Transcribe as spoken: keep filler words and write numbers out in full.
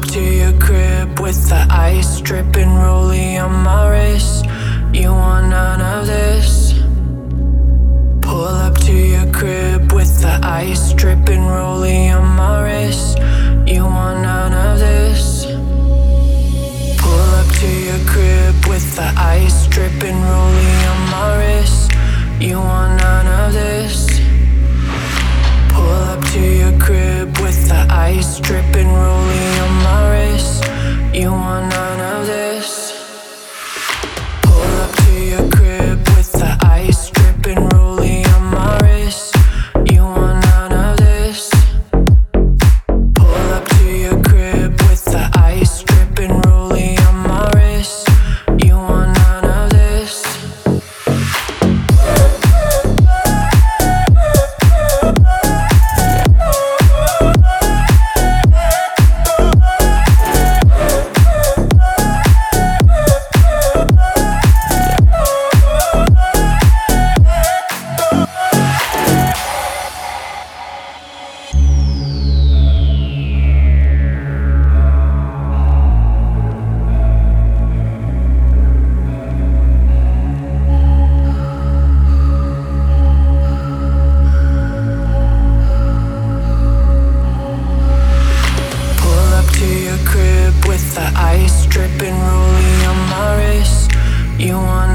to your crib with the ice dripping, rolling on my wrist. You want none of this. Pull up to your crib with the ice dripping, rolling on my wrist. You want none of this. Pull up to your crib with the ice dripping, rolling on my wrist. You want none of this. Pull up to your crib with the ice dripping, rolling on my wrist. You want none of this. Pull up to your crib with the ice dripping, rolling on my wrist. You want none of this. Pull up to your crib with the ice dripping, rolling on my wrist. You want none of this. With the ice dripping, rolling on my wrist. You want